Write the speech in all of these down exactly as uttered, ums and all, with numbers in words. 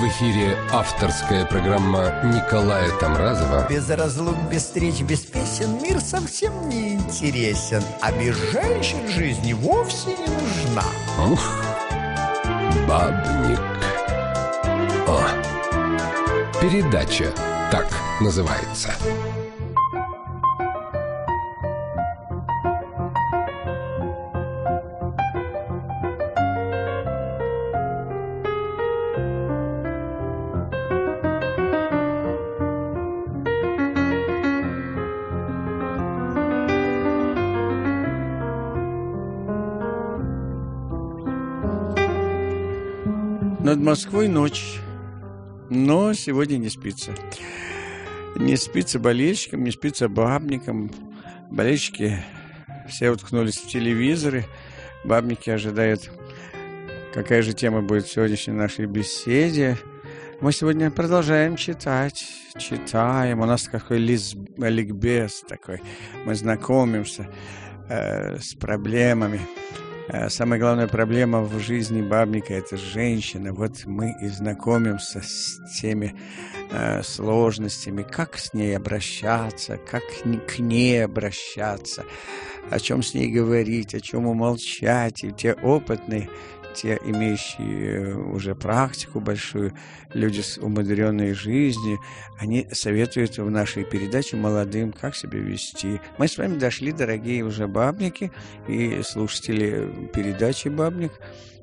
В эфире авторская программа Николая Тамразова. Без разлук, без встреч, без песен мир совсем не интересен. А без женщин жизнь вовсе не нужна. Ух, бабник. О, передача так называется. Над Москвой ночь, но сегодня не спится. Не спится болельщикам, не спится бабникам. Болельщики все уткнулись в телевизоры. Бабники ожидают, какая же тема будет в сегодняшней нашей беседе. Мы сегодня продолжаем читать, читаем. У нас такой лиз, ликбез такой. Мы знакомимся э, с проблемами. Самая главная проблема в жизни бабника – это женщина. Вот мы и знакомимся с теми э, сложностями, как с ней обращаться, как к ней обращаться, о чем с ней говорить, о чем умолчать. И те опытные, те, имеющие уже практику большую, люди с умудренной жизнью, они советуют в нашей передаче молодым, как себя вести. Мы с вами дошли, дорогие уже бабники и слушатели передачи «Бабник».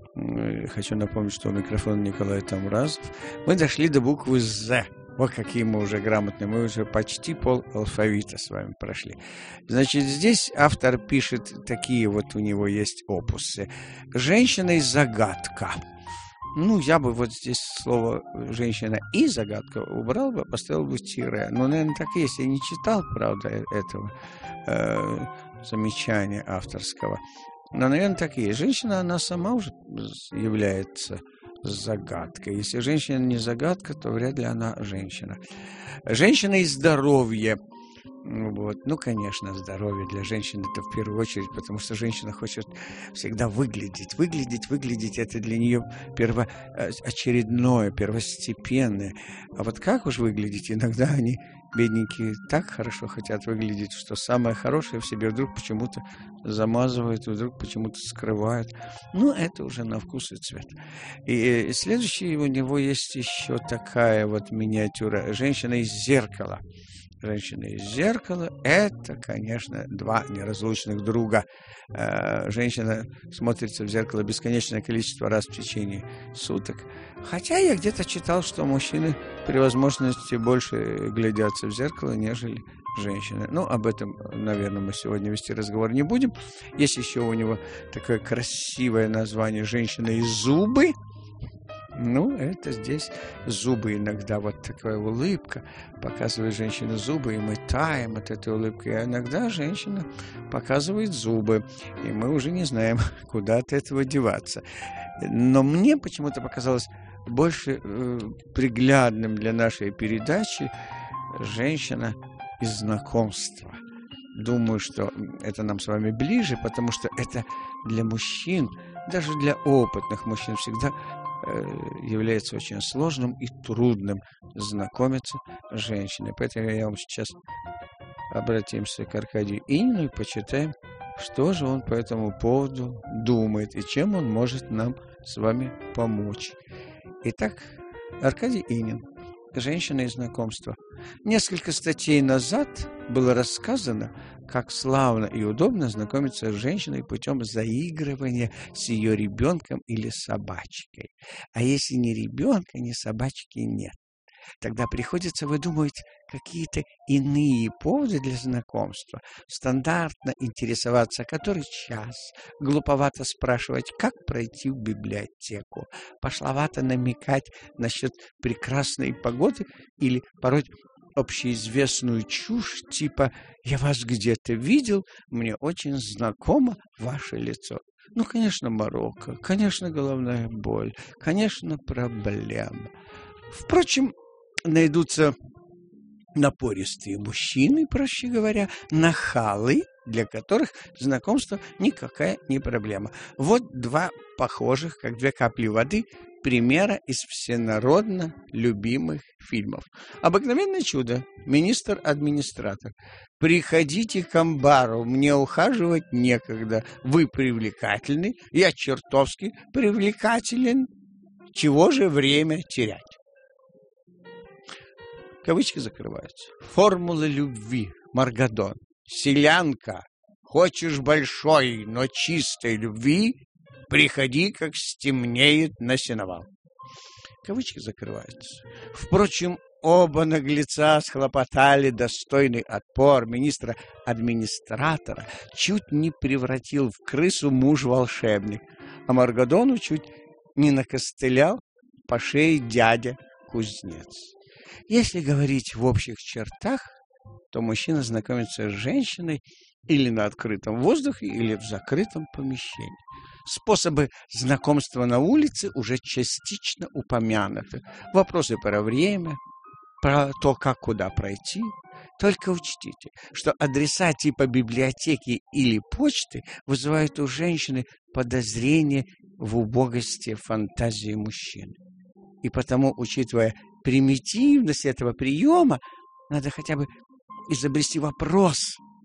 Хочу напомнить, что у микрофона Николай Тамразов. Мы дошли до буквы «З». Вот какие мы уже грамотные. Мы уже почти пол алфавита с вами прошли. Значит, здесь автор пишет, такие вот у него есть опусы. «Женщина и загадка». Ну, я бы вот здесь слово «женщина и загадка» убрал бы, поставил бы тире. Ну, наверное, так и есть. Я не читал, правда, этого э, замечания авторского. Но, наверное, так и есть. Женщина, она сама уже является загадка. Если женщина не загадка, то вряд ли она женщина. Женщина и здоровье. Вот. Ну, конечно, здоровье для женщины это в первую очередь, потому что женщина хочет всегда выглядеть. Выглядеть, выглядеть – это для нее первоочередное, первостепенное. А вот как уж выглядеть? Иногда они, бедненькие, так хорошо хотят выглядеть, что самое хорошее в себе вдруг почему-то замазывают, вдруг почему-то скрывают. Ну, это уже на вкус и цвет. И следующий у него есть еще такая вот миниатюра «Женщина из зеркала». Женщина из зеркала – это, конечно, два неразлучных друга. Женщина смотрится в зеркало бесконечное количество раз в течение суток. Хотя я где-то читал, что мужчины при возможности больше глядятся в зеркало, нежели женщины. Ну, об этом, наверное, мы сегодня вести разговор не будем. Есть еще у него такое красивое название «Женщина и зубы». Ну, это здесь зубы иногда, вот такая улыбка показывает женщина зубы, и мы таем от этой улыбки. А иногда женщина показывает зубы, и мы уже не знаем, куда от этого деваться. Но мне почему-то показалось больше э, приглядным для нашей передачи женщина из знакомства. Думаю, что это нам с вами ближе, потому что это для мужчин, даже для опытных мужчин всегда является очень сложным и трудным знакомиться с женщиной. Поэтому я вам сейчас обратимся к Аркадию Инину и почитаем, что же он по этому поводу думает и чем он может нам с вами помочь. Итак, Аркадий Инин. Женщина и знакомство. Несколько статей назад было рассказано, как славно и удобно знакомиться с женщиной путем заигрывания с ее ребенком или собачкой. А если ни ребенка, ни собачки нет, тогда приходится выдумывать какие-то иные поводы для знакомства. Стандартно интересоваться, который час. Глуповато спрашивать, как пройти в библиотеку. Пошловато намекать насчет прекрасной погоды или порой общеизвестную чушь типа «я вас где-то видел, мне очень знакомо ваше лицо». Ну, конечно, морока, конечно, головная боль, конечно, проблема. Впрочем, найдутся напористые мужчины, проще говоря, нахалы, для которых знакомство никакая не проблема. Вот два похожих, как две капли воды, примера из всенародно любимых фильмов. «Обыкновенное чудо», министр-администратор. «Приходите к амбару, мне ухаживать некогда. Вы привлекательны, я чертовски привлекателен. Чего же время терять?» Кавычки закрываются. «Формула любви», Маргадон. «Селянка, хочешь большой, но чистой любви, приходи, как стемнеет на сеновал». Кавычки закрываются. Впрочем, оба наглеца схлопотали достойный отпор. Министра-администратора чуть не превратил в крысу муж-волшебник, а Маргадону чуть не накостылял по шее дядя-кузнец. Если говорить в общих чертах, то мужчина знакомится с женщиной или на открытом воздухе, или в закрытом помещении. Способы знакомства на улице уже частично упомянуты. Вопросы про время, про то, как куда пройти. Только учтите, что адреса типа библиотеки или почты вызывают у женщины подозрение в убогости фантазии мужчины. И потому, учитывая примитивность этого приема, надо хотя бы изобрести вопрос.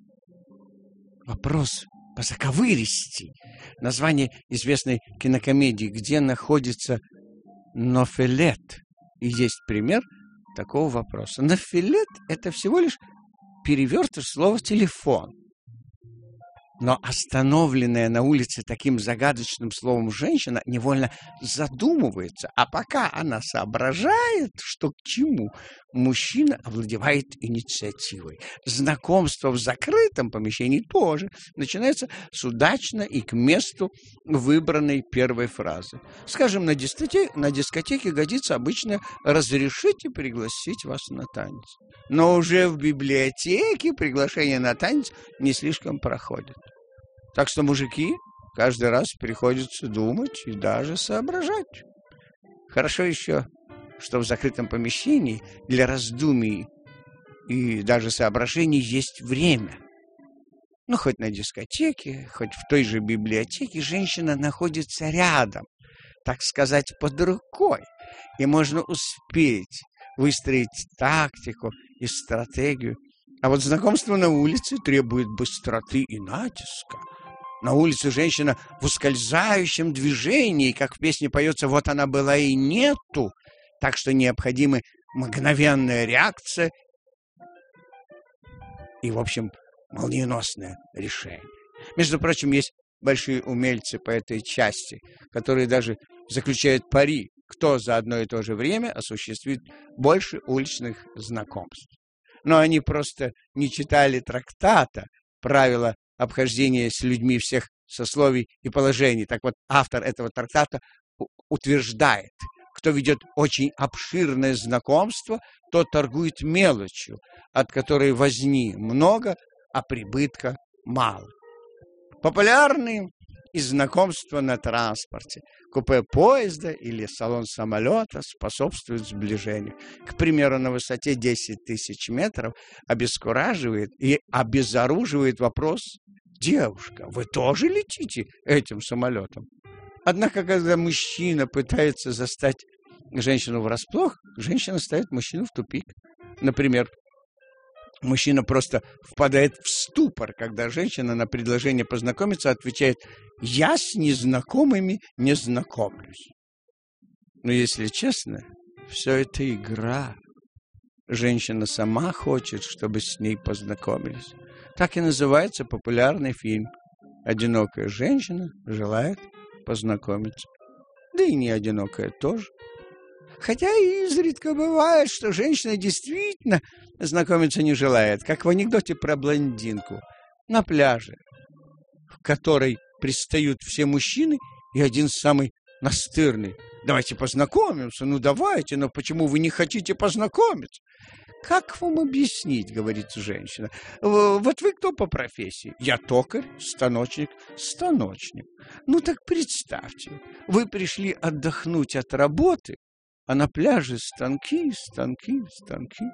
Вопрос позаковыристей. Название известной кинокомедии, где находится Нофелет. И есть пример такого вопроса. Нофелет – это всего лишь перевертыш слова «телефон». Но остановленная на улице таким загадочным словом женщина невольно задумывается, а пока она соображает, что к чему, мужчина овладевает инициативой. Знакомство в закрытом помещении тоже начинается с удачно и к месту выбранной первой фразы. Скажем, на дискотеке, на дискотеке годится обычно «разрешите пригласить вас на танец». Но уже в библиотеке приглашение на танец не слишком проходит. Так что, мужики, каждый раз приходится думать и даже соображать. Хорошо еще, что в закрытом помещении для раздумий и даже соображений есть время. Ну, хоть на дискотеке, хоть в той же библиотеке женщина находится рядом, так сказать, под рукой, и можно успеть выстроить тактику и стратегию. А вот знакомство на улице требует быстроты и натиска. На улице женщина в ускользающем движении, как в песне поется, вот она была и нету, так что необходима мгновенная реакция и, в общем, молниеносное решение. Между прочим, есть большие умельцы по этой части, которые даже заключают пари, кто за одно и то же время осуществит больше уличных знакомств. Но они просто не читали трактата «Правила обхождения с людьми всех сословий и положений». Так вот, автор этого трактата утверждает, кто ведет очень обширное знакомство, тот торгует мелочью, от которой возни много, а прибытка мало. Популярные и знакомства на транспорте. Купе поезда или салон самолета способствуют сближению. К примеру, на высоте десять тысяч метров обескураживает и обезоруживает вопрос: «Девушка, вы тоже летите этим самолетом?» Однако, когда мужчина пытается застать женщину врасплох, женщина ставит мужчину в тупик. Например, мужчина просто впадает в ступор, когда женщина на предложение познакомиться отвечает: «Я с незнакомыми не знакомлюсь». Но если честно, все это игра. Женщина сама хочет, чтобы с ней познакомились. Так и называется популярный фильм. Одинокая женщина желает познакомиться. Да и не одинокая тоже. Хотя и изредка бывает, что женщина действительно знакомиться не желает, как в анекдоте про блондинку на пляже, в которой пристают все мужчины и один самый настырный: «Давайте познакомимся, ну давайте, но почему вы не хотите познакомиться?» «Как вам объяснить, — говорит женщина, — вот вы кто по профессии?» «Я токарь, станочник, станочник». «Ну так представьте, вы пришли отдохнуть от работы, а на пляже станки, станки, станки».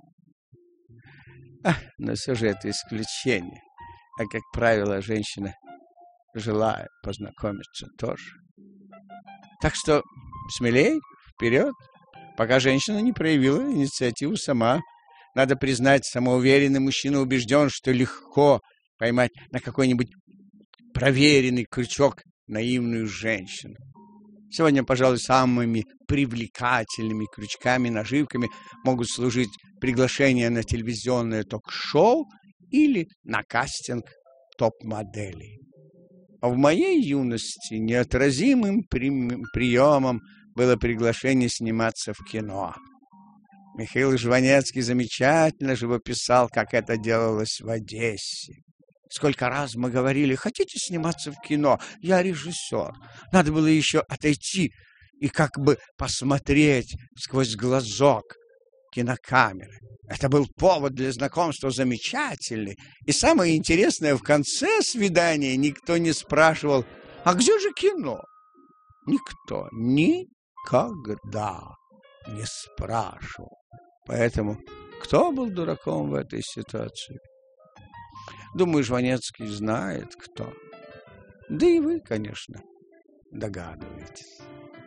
А, но все же это исключение. А, как правило, женщина желает познакомиться тоже. Так что смелей, вперед, пока женщина не проявила инициативу сама. Надо признать, самоуверенный мужчина убежден, что легко поймать на какой-нибудь проверенный крючок наивную женщину. Сегодня, пожалуй, самыми привлекательными крючками, наживками могут служить приглашение на телевизионное ток-шоу или на кастинг топ-моделей. А в моей юности неотразимым при- приемом было приглашение сниматься в кино. Михаил Жванецкий замечательно живописал, как это делалось в Одессе. Сколько раз мы говорили: хотите сниматься в кино? Я режиссер. Надо было еще отойти и как бы посмотреть сквозь глазок кинокамеры. Это был повод для знакомства замечательный. И самое интересное, в конце свидания никто не спрашивал: а где же кино? Никто никогда не спрашивал. Поэтому кто был дураком в этой ситуации? Думаю, Жванецкий знает, кто. Да и вы, конечно, догадываетесь.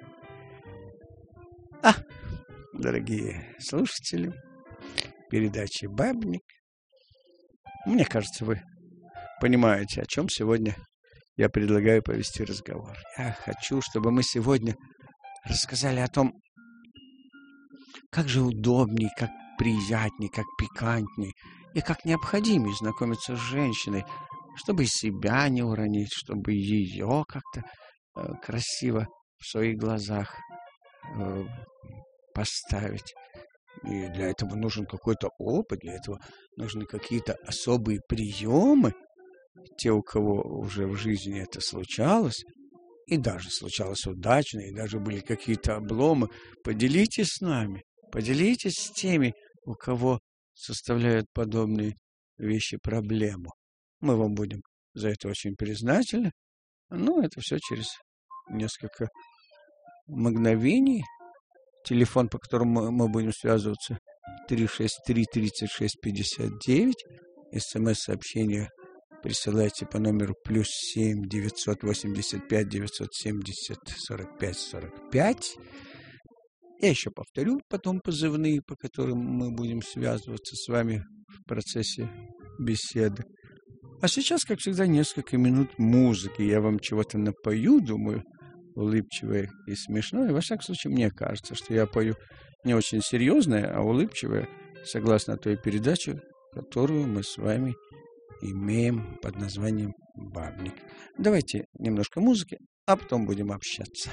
А, дорогие слушатели передачи «Бабник», мне кажется, вы понимаете, о чем сегодня я предлагаю повести разговор. Я хочу, чтобы мы сегодня рассказали о том, как же удобней, как приятней, как пикантней и как необходимее знакомиться с женщиной, чтобы себя не уронить, чтобы ее как-то э, красиво в своих глазах э, поставить. И для этого нужен какой-то опыт, для этого нужны какие-то особые приемы. Те, у кого уже в жизни это случалось, и даже случалось удачно, и даже были какие-то обломы, поделитесь с нами, поделитесь с теми, у кого составляют подобные вещи проблему. Мы вам будем за это очень признательны. Но это все через несколько мгновений. Телефон, по которому мы будем связываться, три шесть три тридцать шесть пятьдесят девять. СМС-сообщение присылайте по номеру плюс семь девятьсот восемьдесят пять девятьсот семьдесят сорок пять сорок пять. Я еще повторю потом позывные, по которым мы будем связываться с вами в процессе беседы. А сейчас, как всегда, несколько минут музыки. Я вам чего-то напою, думаю, улыбчивое и смешное. И во всяком случае, мне кажется, что я пою не очень серьезное, а улыбчивое, согласно той передаче, которую мы с вами имеем под названием «Бабник». Давайте немножко музыки, а потом будем общаться.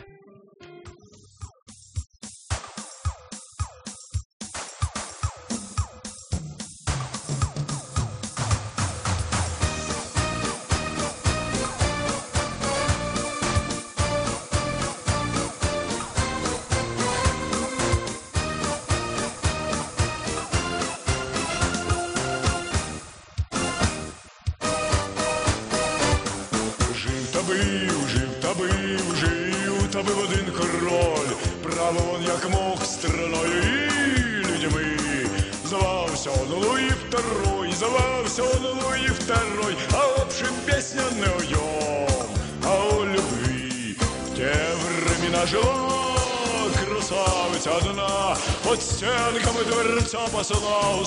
Жив-та-бив, жив-та-бив, жив-та-бив один король, правив он як мог страною і людьми. Звався он Луи второй, звався он Луи второй, а общем песня не о нем, а о любви. В те времена жила красавица одна, под стенками дверця посила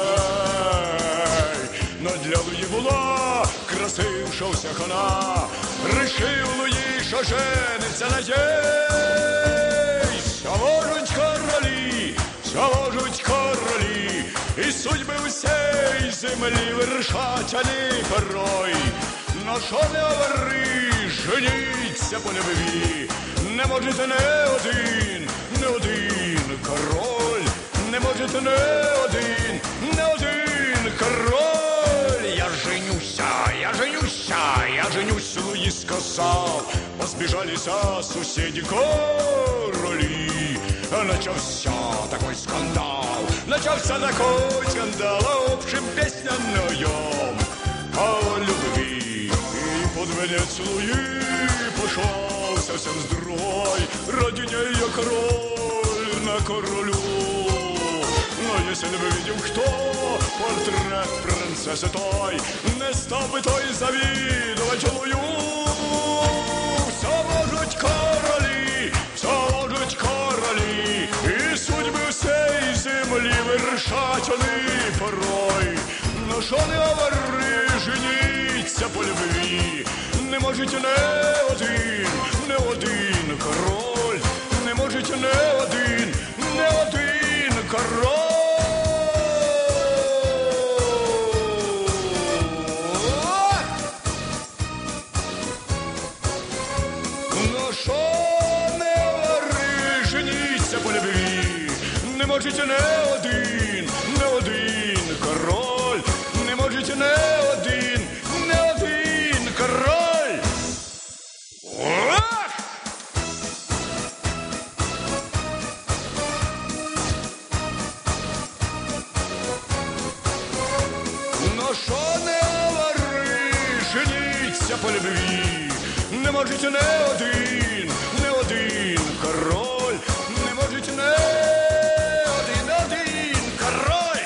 усей. Но для Луї була красивша всіх вона, решив Луї, що жениться на їй. Все можуть королі, все можуть королі, і судьби всей землі вершать они порой. Но що не говори, жениться по любві не може не один, не один король, не може не один, не один король. Я женюся, я женюся, я женюсь, Луи сказал. Позбежалися соседи короли. Начался такой скандал, начался такой скандал, а в общем песня на нем о любви. И под венец Луи пошел совсем с другой, ради нее король на королю. Но если бы видел кто портрет принцессы той, не стал бы той завидовать Лую. Все можуть короли, все можуть писать они порой. Но що не говори, женіться по любві. Не можете не один, не один король. Не можете не один, не один король. Ну що не говори, женіться по любві. Не можете не один, не один король. Не можете не один, не один король. Ах! Но що не говори, женіться по любві. Не можете не один, не один король. Не можете не один, один король.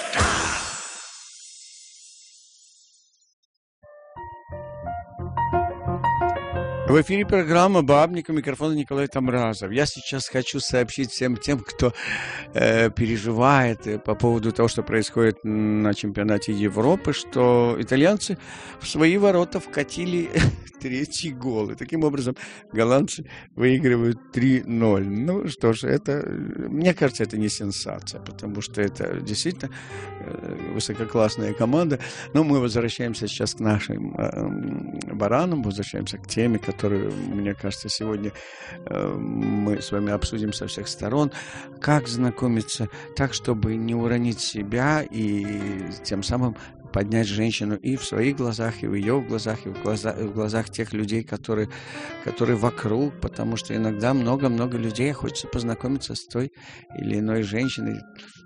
В эфире программа «Бабник», у микрофона Николай Тамразов. Я сейчас хочу сообщить всем тем, кто э, переживает по поводу того, что происходит на чемпионате Европы, что итальянцы в свои ворота вкатили третий гол. И таким образом голландцы выигрывают три ноль. Ну что ж, это, мне кажется, это не сенсация, потому что это действительно э, высококлассная команда. Но мы возвращаемся сейчас к нашим э, баранам, возвращаемся к теме, которую, мне кажется, сегодня э, мы с вами обсудим со всех сторон. Как знакомиться так, чтобы не уронить себя и тем самым поднять женщину и в своих глазах, и в ее глазах, и в, глаза, в глазах тех людей, которые, которые вокруг, потому что иногда много-много людей хочется познакомиться с той или иной женщиной.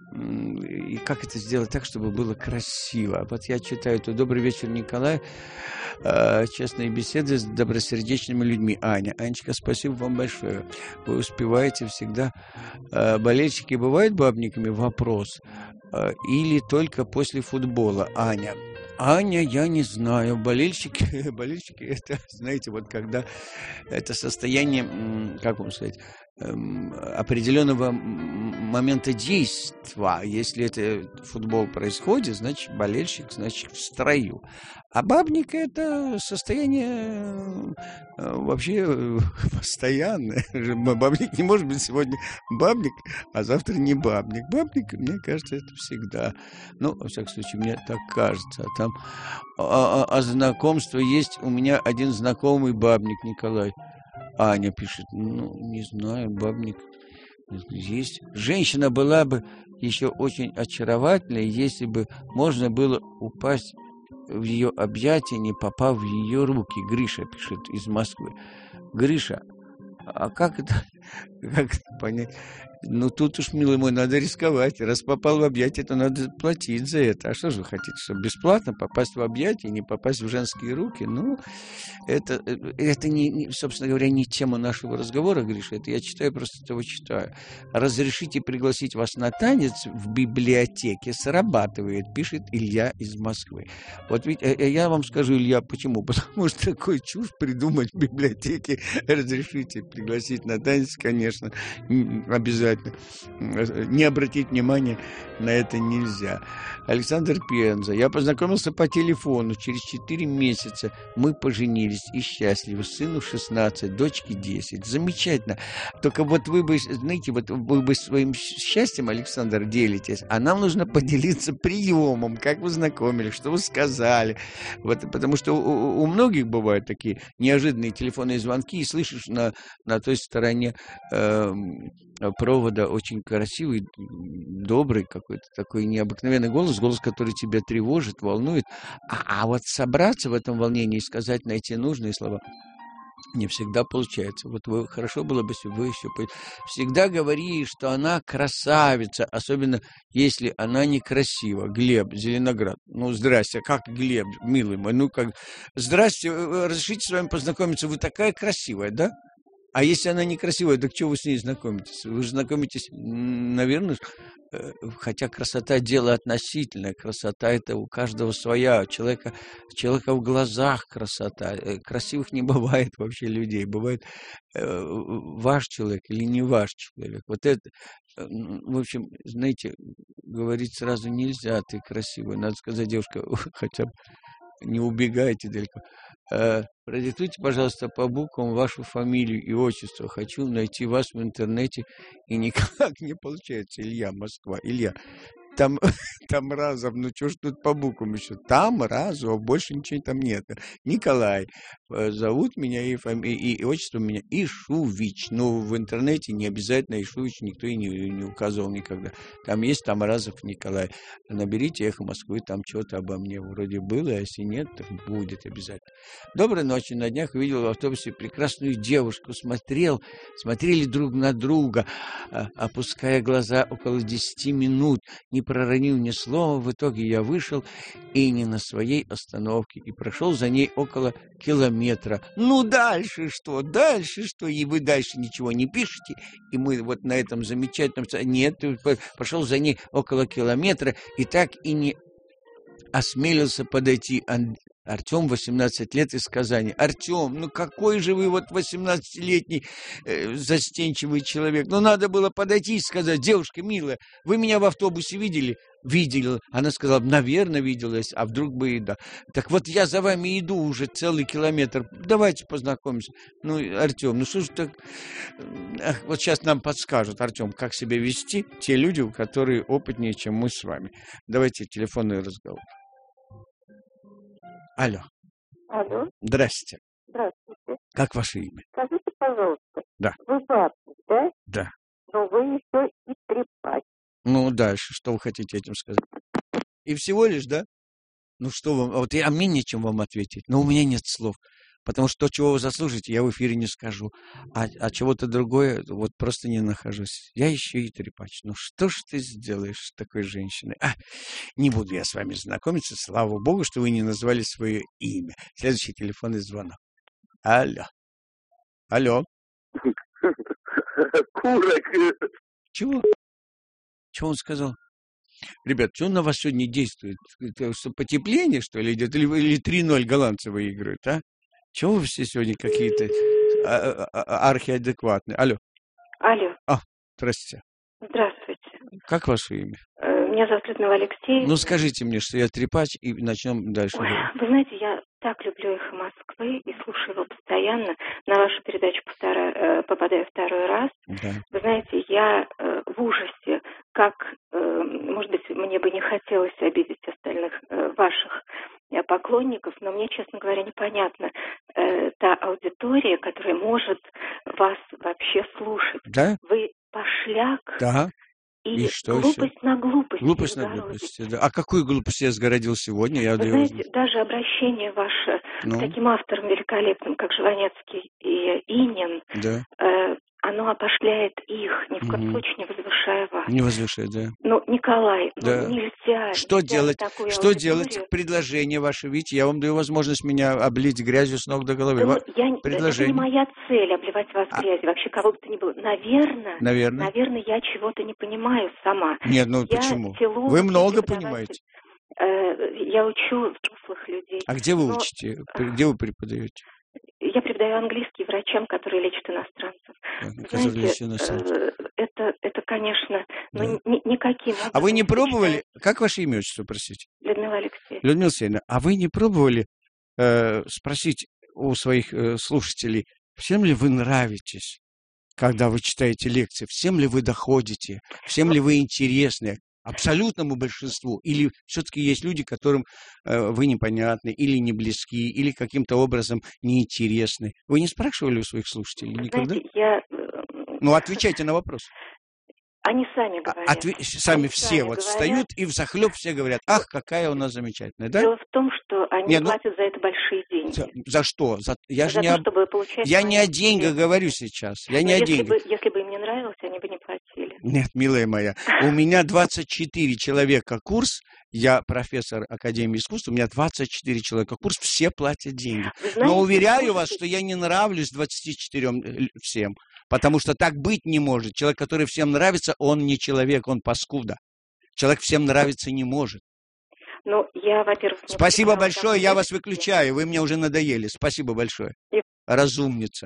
И как это сделать так, чтобы было красиво? Вот я читаю тут «Добрый вечер, Николай. Честные беседы с добросердечными людьми». Аня. Анечка, спасибо вам большое. Вы успеваете всегда. Болельщики бывают бабниками? Вопрос. Или только после футбола? Аня. Аня, я не знаю. Болельщики, болельщики, это, знаете, вот когда это состояние, как вам сказать, определенного момента действия. Если это футбол происходит, значит, болельщик, значит, в строю. А бабник – это состояние вообще постоянное. Бабник не может быть сегодня бабник, а завтра не бабник. Бабник, мне кажется, это всегда. Ну, во всяком случае, мне так кажется. А там а, а, а знакомство есть. У меня один знакомый бабник, Николай. Аня пишет, ну, не знаю, бабник есть. Женщина была бы еще очень очаровательной, если бы можно было упасть в ее объятия, не попав в ее руки. Гриша пишет из Москвы. Гриша, а как это, как это понять? Ну, тут уж, милый мой, надо рисковать. Раз попал в объятия, то надо платить за это. А что же вы хотите, чтобы бесплатно попасть в объятия, не попасть в женские руки? Ну, это, это не, не, собственно говоря, не тема нашего разговора, Гриша. Это я читаю, просто того читаю. Разрешите пригласить вас на танец в библиотеке. Срабатывает, пишет Илья из Москвы. Вот ведь я вам скажу, Илья, почему? Потому что такую чушь придумать в библиотеке. Разрешите пригласить на танец, конечно, обязательно. Не обратить внимания на это нельзя. Александр Пенза. Я познакомился по телефону. Через четыре месяца мы поженились и счастливы. Сыну шестнадцать, дочке десять. Замечательно. Только вот вы бы, знаете, вот вы бы своим счастьем, Александр, делитесь, а нам нужно поделиться приемом, как вы знакомились, что вы сказали. Вот, потому что у, у многих бывают такие неожиданные телефонные звонки, и слышишь на, на той стороне э, провода очень красивый, добрый какой-то такой необыкновенный голос, голос, который тебя тревожит, волнует. А, а вот собраться в этом волнении и сказать, найти нужные слова не всегда получается. Вот вы, хорошо было бы, если бы вы еще... Всегда говори, что она красавица, особенно если она некрасива. Глеб, Зеленоград. Ну, здрасте, как Глеб, милый мой? Ну, как... Здрасте, разрешите с вами познакомиться, вы такая красивая, да? А если она некрасивая, так что вы с ней знакомитесь? Вы же знакомитесь, наверное, хотя красота – дело относительное. Красота – это у каждого своя. Человека, человека в глазах красота. Красивых не бывает вообще людей. Бывает э, ваш человек или не ваш человек. Вот это, в общем, знаете, говорить сразу нельзя, ты красивая. Надо сказать, девушка, хотя бы не убегайте далеко. Э, продиктуйте, пожалуйста, по буквам вашу фамилию и отчество. Хочу найти вас в интернете, и никак не получается. Илья, Москва. Илья, там, там Разов, ну что ж тут по буквам еще? Там Разов, больше ничего там нет. Николай. Э, зовут меня и, фами... и, и отчество у меня Ишувич. Но в интернете не обязательно Ишувич, никто и не, не указывал никогда. Там есть там Разов Николай. Наберите «Эхо Москвы», там что-то обо мне вроде было, а если нет, то будет обязательно. Доброй ночи. На днях увидел в автобусе прекрасную девушку. Смотрел, смотрели друг на друга, опуская глаза около десяти минут. Не проронил ни слова. В итоге я вышел и не на своей остановке, и прошел за ней около километра. Ну, дальше что? Дальше что? И вы дальше ничего не пишете. И мы вот на этом замечательном... Нет, пошел за ней около километра, и так и не осмелился подойти. Артем, восемнадцать лет, из Казани. Артем, ну какой же вы вот восемнадцатилетний э, застенчивый человек. Ну надо было подойти и сказать: девушка милая, вы меня в автобусе видели? Видела. Она сказала: наверное, виделась, а вдруг бы и да. Так вот я за вами иду уже целый километр. Давайте познакомимся. Ну, Артем, ну что ж так... Ах, вот сейчас нам подскажут, Артем, как себя вести те люди, которые опытнее, чем мы с вами. Давайте телефонный разговор. Алло. Алло. Здрасте. Здравствуйте. Как ваше имя? Скажите, пожалуйста, Да. вы бабник, да? Да. Но вы еще и трепач. Ну, дальше, что вы хотите этим сказать? И всего лишь, да? Ну, что вам... Вот я, а мне нечем вам ответить. Но у меня нет слов. Потому что то, чего вы заслужите, я в эфире не скажу. А, а чего-то другое вот просто не нахожусь. Я еще и трепач. Ну, что ж ты сделаешь с такой женщиной? А, не буду я с вами знакомиться. Слава богу, что вы не назвали свое имя. Следующий телефонный звонок. Алло. Алло. Курок. Чего? Чего он сказал? Ребят, что на вас сегодня действует? Это что, потепление, что ли, идет? Или, или три ноль голландцы выиграют, а? Чего вы все сегодня какие-то а- а- архиадекватные? Алло. Алло. А, здрасте. Здравствуйте. Как ваше имя? Э, Меня зовут Людмила Алексеевна. Ну, скажите мне, что я трепач, и начнем дальше. Ой, вы знаете, я так люблю «Эхо Москвы» и слушаю его постоянно. На вашу передачу повтора- э, попадаю второй раз. Да. Вы знаете, я э, в ужасе, как, э, может быть, мне бы не хотелось обидеть остальных э, ваших э, поклонников, но мне, честно говоря, непонятно э, та аудитория, которая может вас вообще слушать. Да? Вы пошляк. Да. И, И что глупость еще? на глупость. Глупость на глупость. Да. А какую глупость я сгородил сегодня? Я Вы его- знаете, даже обращение ваше Ну? к таким авторам великолепным, как Жванецкий и Инин, Да. э, оно опошляет их, ни в коем Мгм. случае не возвышая вас. Не возвышает, да. Ну, Николай, Да. ну нельзя. Что нельзя делать? такую Что аудиторию. делать? Предложение ваше, видите, я вам даю возможность меня облить грязью с ног до головы. Да, Ва- ну, я, это предложение. не моя цель обливать вас А- грязью, вообще кого бы то ни было. Наверное, Наверное. наверное, я чего-то не понимаю сама. Нет, ну Я почему? филолог, Вы много преподаватель. понимаете. Э, Я учу взрослых людей. А где вы Но- учите? При- Где вы преподаете? Я преподаю английский врачам, которые лечат иностранцев. Которые Знаете, лечат иностранцев. э, это, это, конечно, Да. ну, ни- никаким образом А вы не пробовали? сочетается. Как ваше имя, отчество, простите? Людмила Алексеевна. Людмила Алексеевна, а вы не пробовали э, спросить у своих э, слушателей, всем ли вы нравитесь, когда вы читаете лекции, всем ли вы доходите, всем ли вы интересны? Абсолютному большинству? Или все-таки есть люди, которым э, вы непонятны, или не близки, или каким-то образом неинтересны? Вы не спрашивали у своих слушателей никогда? Знаете, я... э, Ну, отвечайте на вопрос. Они сами А- говорят. отве- Сами Они все сами вот говорят. встают и взахлеб все говорят: ах, какая у нас замечательная, да? Дело в том, что они Не, ну- платят за это большие деньги. За, за что? За, я же за не, то, об- чтобы получать... я мои не о деньгах интересы. говорю сейчас. Я Но не о если деньгах. бы, если бы им не нравилось, они бы не платили. Нет, милая моя, у меня двадцать четыре человека курс, я профессор Академии искусств, у меня двадцать четыре человека курс, все платят деньги. Вы Но знаете, уверяю вас, слушайте, что я не нравлюсь двадцати четырем л- всем, потому что так быть не может. Человек, который всем нравится, он не человек, он паскуда. Человек всем нравиться не может. Ну, я, во-первых... не Спасибо понимаю, большое, как я вы вас говорите. выключаю, вы мне уже надоели. Спасибо большое. И- Разумница.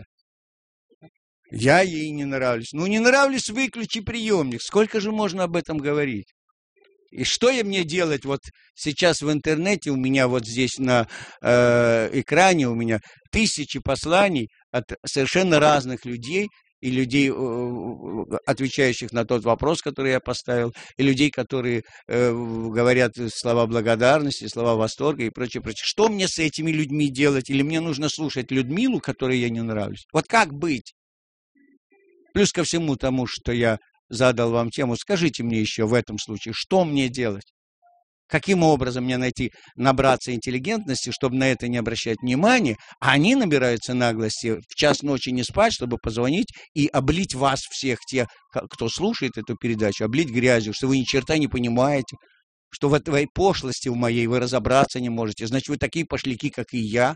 Я ей не нравлюсь. Ну, не нравлюсь, выключи приемник. Сколько же можно об этом говорить? И что я мне делать вот сейчас в интернете, у меня вот здесь на э, экране у меня тысячи посланий от совершенно разных людей, и людей, отвечающих на тот вопрос, который я поставил, и людей, которые э, говорят слова благодарности, слова восторга и прочее, прочее. Что мне с этими людьми делать? Или мне нужно слушать Людмилу, которой я не нравлюсь? Вот как быть? Плюс ко всему тому, что я задал вам тему, скажите мне еще в этом случае, что мне делать? Каким образом мне найти, набраться интеллигентности, чтобы на это не обращать внимания, а они набираются наглости в час ночи не спать, чтобы позвонить и облить вас всех, тех, кто слушает эту передачу, облить грязью, что вы ни черта не понимаете, что в этой пошлости в моей вы разобраться не можете. Значит, вы такие пошляки, как и я.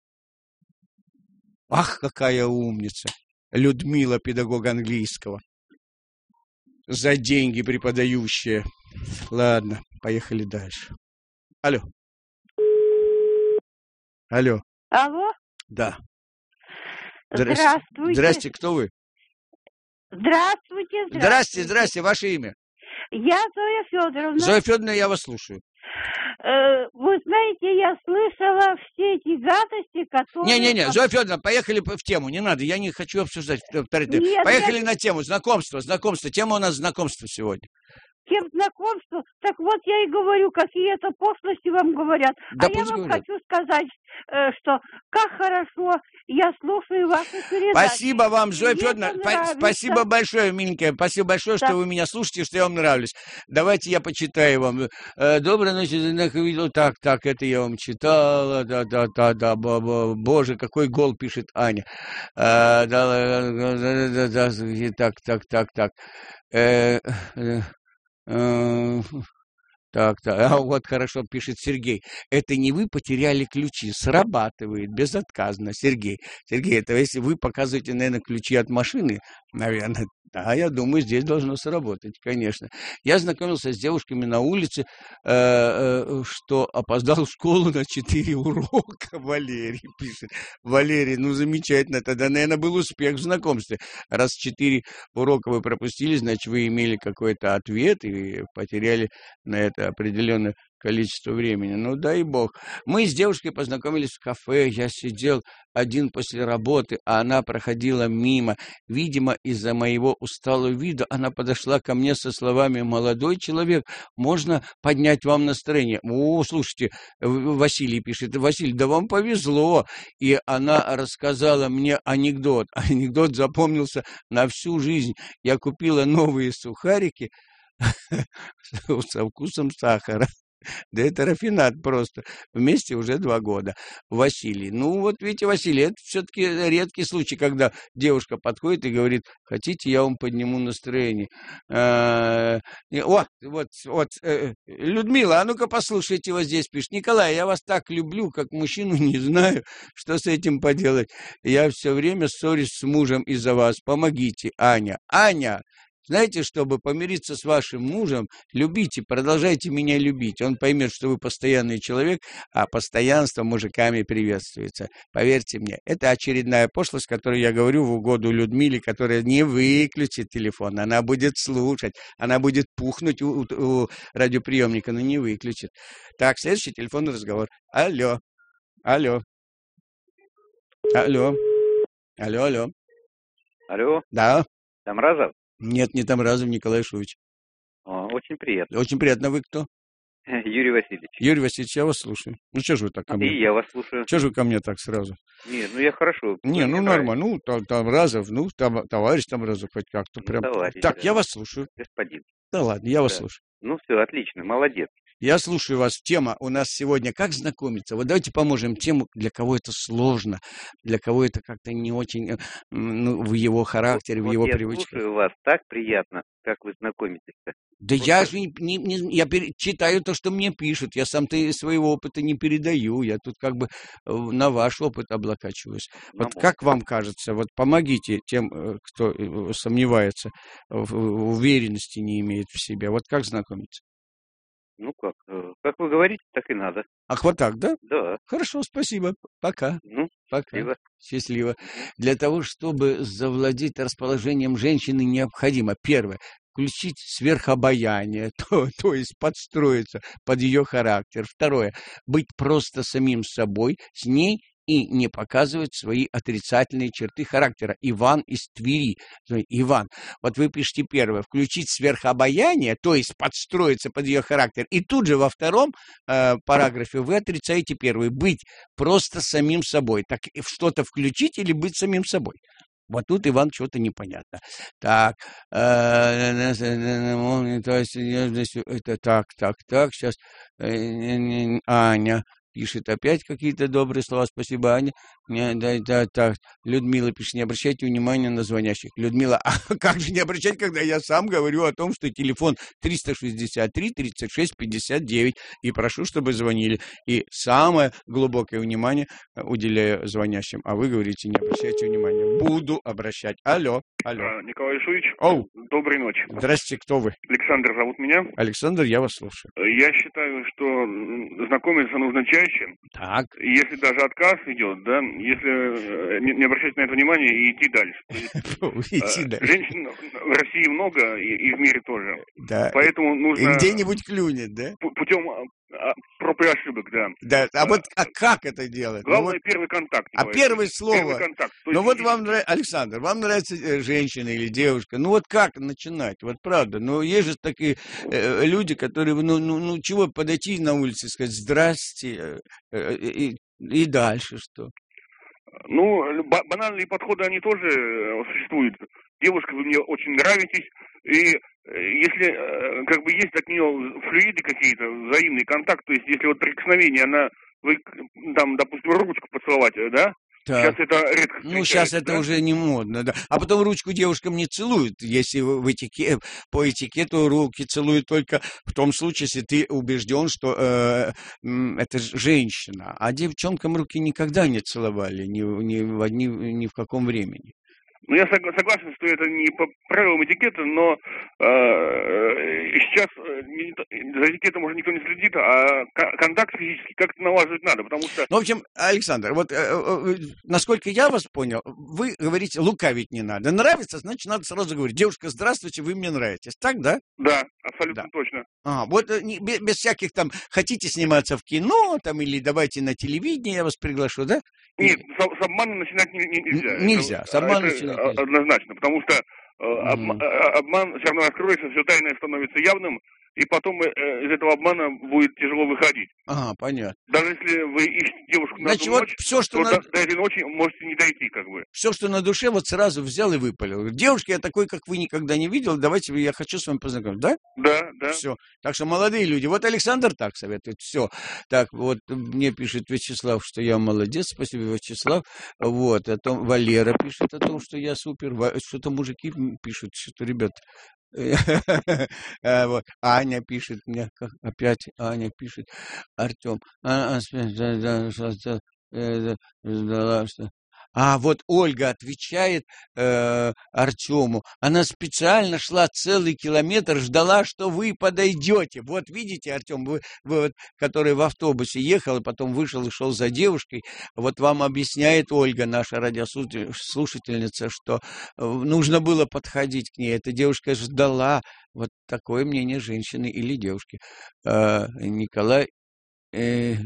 Ах, какая умница! Людмила, педагог английского. За деньги преподающая. Ладно, поехали дальше. Алло. Алло. Алло? Да. Здравствуйте. Здрасте, кто вы? Здравствуйте, здравствуйте. Здрасте, здрасте, ваше имя? Я Зоя Федоровна. Зоя Федоровна, я вас слушаю. Э, вы знаете, я слышала все эти гадости, которые... Не-не-не, Зоя Федоровна, поехали в тему, не надо, я не хочу обсуждать. Нет, поехали я... на тему, знакомство, знакомство. Тема у нас знакомство сегодня. Тем знакомству, так вот я и говорю, какие-то пошлости вам говорят. Да а я вам говорят. хочу сказать, э, что как хорошо, я слушаю вашу передачу. Спасибо вам, Зоя Мне Федоровна, спасибо большое, миленькая, спасибо большое, да. что вы меня слушаете, что я вам нравлюсь. Давайте я почитаю вам. Доброй ночи, видел, так, так, это я вам читала, да, да, да, да, боже, какой гол пишет Аня. Так, так, так, так. Так, так, а вот хорошо пишет Сергей. Это не вы потеряли ключи, срабатывает безотказно, Сергей. Сергей, это если вы показываете, наверное, ключи от машины, наверное, да, я думаю, здесь должно сработать, конечно. Я знакомился с девушками на улице, э, э, что опоздал в школу на четыре урока, Валерий пишет. Валерий, ну замечательно, тогда, наверное, был успех в знакомстве. Раз четыре урока вы пропустили, значит, вы имели какой-то ответ и потеряли на это определенное количество времени. Ну, дай бог. Мы с девушкой познакомились в кафе, я сидел один после работы, а она проходила мимо. Видимо, из-за моего усталого вида она подошла ко мне со словами: «Молодой человек, можно поднять вам настроение?» О, слушайте, Василий пишет: «Василий, да вам повезло». И она рассказала мне анекдот. Анекдот запомнился на всю жизнь. Я купила новые сухарики со вкусом сахара. Да это рафинад просто. Вместе уже два года. Василий. Ну, вот видите, Василий, это все-таки редкий случай, когда девушка подходит и говорит: хотите, я вам подниму настроение. А, вот, вот, вот. Людмила, а ну-ка послушайте, вот здесь пишет: Николай, я вас так люблю, как мужчину, не знаю, что с этим поделать. Я все время ссорюсь с мужем из-за вас. Помогите, Аня. Аня! Знаете, чтобы помириться с вашим мужем, любите, продолжайте меня любить. Он поймет, что вы постоянный человек, а постоянство мужиками приветствуется. Поверьте мне, это очередная пошлость, которую я говорю в угоду Людмиле, которая не выключит телефон. Она будет слушать, она будет пухнуть у, у, у радиоприемника, но не выключит. Так, следующий телефонный разговор. Алло, алло, алло, алло, алло. Алло. Да. Тамразов? Нет, не Тамразов, Николай Шуевич. О, очень приятно. Очень приятно. Вы кто? Юрий Васильевич. Юрий Васильевич, я вас слушаю. Ну, что же вы так ко мне? И я вас слушаю. Что же вы ко мне так сразу? Не, ну я хорошо. Не, ну нормально. Ну, там, Тамразов, ну, там, товарищ Тамразов, хоть как-то прям. Ну, товарищ, так, да. Я вас слушаю. Господин. Да ладно, я вас Да. слушаю. Ну все, отлично, молодец. Я слушаю вас. Тема у нас сегодня «Как знакомиться?». Вот давайте поможем тему, для кого это сложно, для кого это как-то не очень, ну, в его характере, вот, в его вот я привычках. слушаю вас, так приятно, как вы знакомитесь-то. Да Вот я так. же не, не, не- я пере- читаю то, что мне пишут. Я сам-то и своего опыта не передаю. Я тут как бы э, на ваш опыт облокачиваюсь. Вот Ну, как вам кажется, вот помогите тем, э, кто э, сомневается, в- в- уверенности не имеет в себе. Вот как знакомиться? Ну как, э, как вы говорите, так и надо. Ах, вот так, да? Да, Хорошо, спасибо. Пока. ну, Пока. спасибо. Счастливо. Для того, чтобы завладеть расположением женщины, необходимо, первое, включить сверхобаяние, то, то есть подстроиться под ее характер. Второе, быть просто самим собой, с ней и не показывать свои отрицательные черты характера. Иван из Твери. Иван, вот вы пишете первое, включить сверхобаяние, то есть подстроиться под ее характер. И тут же во втором э, параграфе вы отрицаете первый, быть просто самим собой. Так что-то включить или быть самим собой? Вот тут, Иван, что-то непонятно. Так, то есть, это так, так, так, сейчас Аня пишет опять какие-то добрые слова. Спасибо, Аня. Не, да, да, так. Людмила пишет, не обращайте внимания на звонящих. Людмила, а как же не обращать, когда я сам говорю о том, что телефон триста шестьдесят три тридцать шесть пятьдесят девять, и прошу, чтобы звонили. И самое глубокое внимание уделяю звонящим. А вы говорите, не обращайте внимания. Буду обращать. Алло, алло. А, Николай Ильич, Оу. Доброй ночи. Здрасте, кто вы? Александр зовут меня. Александр, я вас слушаю. Я считаю, что знакомиться нужно чаще. Так. Если даже отказ идет, да, если не, не обращать на это внимание и идти дальше. Идти дальше. Женщин в России много и в мире тоже. Да. Поэтому нужно... И где-нибудь клюнет, да? Путем проб и ошибок, да. Да. А вот а как это делать? Главное, ну, вот... первый контакт. А первое слово? Первый контакт. Ну вот вам, Александр, вам нравится женщина или девушка. Ну вот как начинать? Вот правда. Ну есть же такие э, люди, которые, ну, ну, ну чего, подойти на улице и сказать «здрасте», э, и, и дальше что? Ну, банальные подходы, они тоже существуют. Девушка, вы мне очень нравитесь, и если как бы есть от нее флюиды какие-то, взаимный контакт, то есть если вот прикосновение, она, вы там, допустим, ручку поцеловать, да? Так. Сейчас это редко Ну, сейчас это да? уже не модно, да. А потом ручку девушкам не целуют, если в этикет, по этикету руки целуют только в том случае, если ты убежден, что э, это женщина. А девчонкам руки никогда не целовали, ни, ни, в, ни, ни в каком времени. Ну, я согласен, что это не по правилам этикета, но э, сейчас не, за этикетом уже никто не следит, а контакт физический как-то налаживать надо, потому что... Ну, в общем, Александр, вот э, э, насколько я вас понял, вы говорите, лукавить не надо. Нравится, значит, надо сразу говорить, девушка, здравствуйте, вы мне нравитесь. Так, да? Да, абсолютно да. Точно. А, вот не, без, без всяких там, хотите сниматься в кино, там, или давайте на телевидении, я вас приглашу, да? Нет, с, с обманом начинать не, не, нельзя. Нельзя, это, с обманом это начинать нельзя. Однозначно, потому что э, обман, mm-hmm. обман все равно раскроется, все тайное становится явным, и потом э, из этого обмана будет тяжело выходить. Ага, понятно. Даже если вы ищете девушку на Значит, вот ночь, все, что то на... до, до этой ночи можете не дойти, как бы. Все, что на душе, вот сразу взял и выпалил. Девушка, я такой, как вы, никогда не видел, давайте я хочу с вами познакомиться, да? Да, да. Все. Так что, молодые люди, вот Александр так советует, все. Так, вот мне пишет Вячеслав, что я молодец, спасибо, Вячеслав. Вот, о том, Валера пишет о том, что я супер, что-то мужики пишут, что-то, ребят, вот. Аня пишет мне, опять Аня пишет, Артем, а вот Ольга отвечает э, Артему, она специально шла целый километр, ждала, что вы подойдете. Вот видите, Артем, вы, вы вот, который в автобусе ехал, и потом вышел и шел за девушкой, вот вам объясняет Ольга, наша радиослушательница, что нужно было подходить к ней. Эта девушка ждала. Вот такое мнение женщины или девушки. Э, Николай Я